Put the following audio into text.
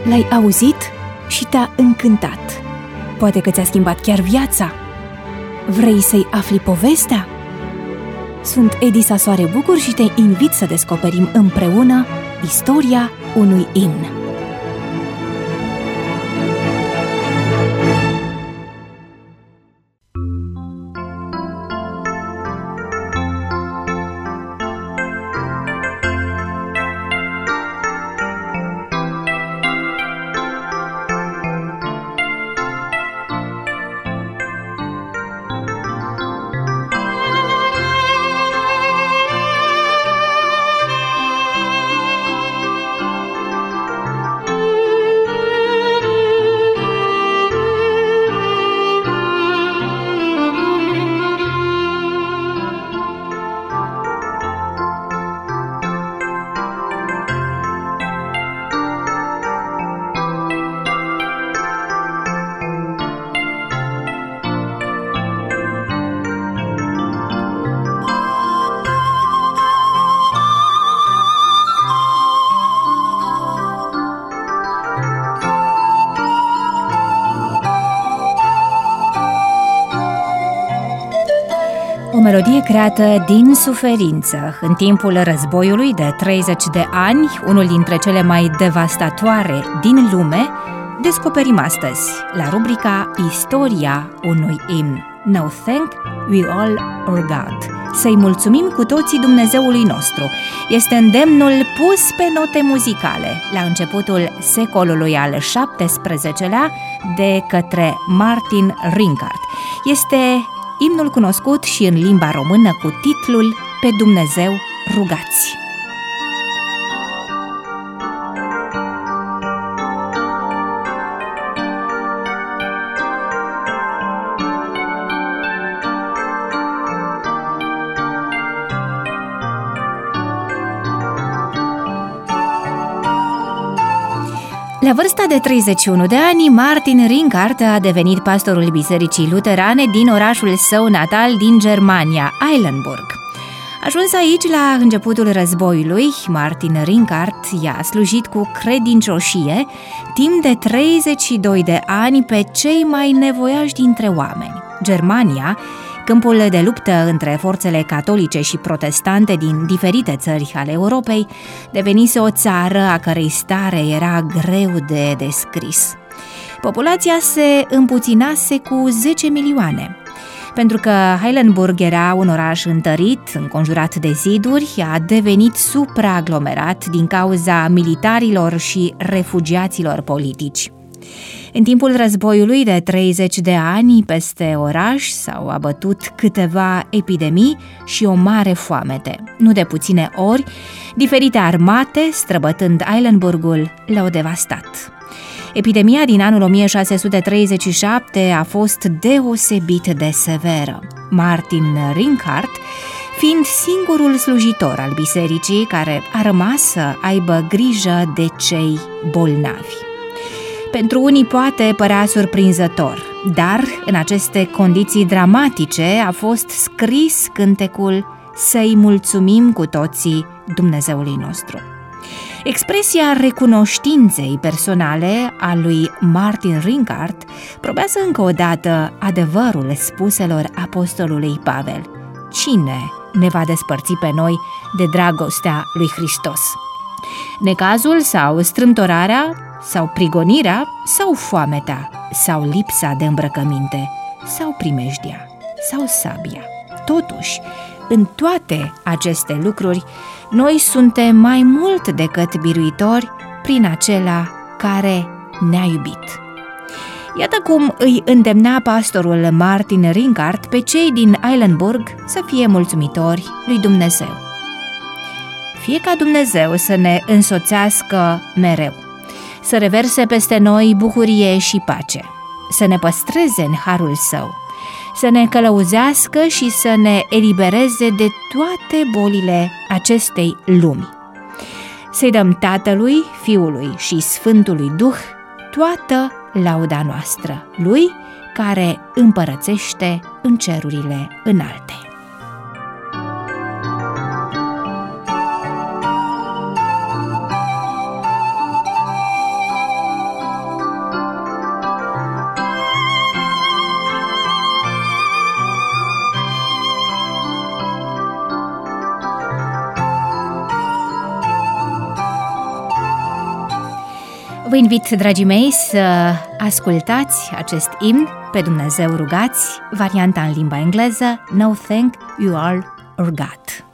L-ai auzit și te-a încântat. Poate că ți-a schimbat chiar viața. Vrei să-i afli povestea? Sunt Edisa Soare Bucur și te invit să descoperim împreună istoria unui imn. O melodie creată din suferință în timpul războiului de 30 de ani, unul dintre cele mai devastatoare din lume, descoperim astăzi la rubrica Istoria unui imn. Now thank we all our God. Să-i mulțumim cu toții Dumnezeului nostru. Este îndemnul pus pe note muzicale la începutul secolului al XVII-lea de către Martin Ringart. Este imnul cunoscut și în limba română cu titlul Pe Dumnezeu rugați. La vârsta de 31 de ani, Martin Ringart a devenit pastorul bisericii luterane din orașul său natal din Germania, Eilenburg. Ajuns aici la începutul războiului, Martin Ringart i-a slujit cu credincioșie timp de 32 de ani pe cei mai nevoiași dintre oameni. Germania, câmpul de luptă între forțele catolice și protestante din diferite țări ale Europei, devenise o țară a cărei stare era greu de descris. Populația se împuținase cu 10 milioane. Pentru că Eilenburg era un oraș întărit, înconjurat de ziduri, a devenit supraaglomerat din cauza militarilor și refugiaților politici. În timpul războiului de 30 de ani, peste oraș s-au abătut câteva epidemii și o mare foamete. Nu de puține ori, diferite armate, străbătând Eilenburgul, l-au devastat. Epidemia din anul 1637 a fost deosebit de severă. Martin Ringart, fiind singurul slujitor al bisericii care a rămas să aibă grijă de cei bolnavi. Pentru unii poate părea surprinzător, dar în aceste condiții dramatice a fost scris cântecul Să-i mulțumim cu toții Dumnezeului nostru. Expresia recunoștinței personale a lui Martin Ringart probează încă o dată adevărul spuselor apostolului Pavel. Cine ne va despărți pe noi de dragostea lui Hristos? Necazul sau strâmtorarea sau prigonirea sau foametea sau lipsa de îmbrăcăminte sau primejdia sau sabia. Totuși, în toate aceste lucruri, noi suntem mai mult decât biruitori prin acela care ne-a iubit. Iată cum îi îndemna pastorul Martin Ringart pe cei din Eilenburg să fie mulțumitori lui Dumnezeu. Fie ca Dumnezeu să ne însoțească mereu, să reverse peste noi bucurie și pace, să ne păstreze în harul său, să ne călăuzească și să ne elibereze de toate bolile acestei lumi. Să-i dăm Tatălui, Fiului și Sfântului Duh toată lauda noastră, Lui care împărățește în cerurile înalte. Vă invit, dragii mei, să ascultați acest imn, Pe Dumnezeu rugați, varianta în limba engleză, No Thank You Are Our God.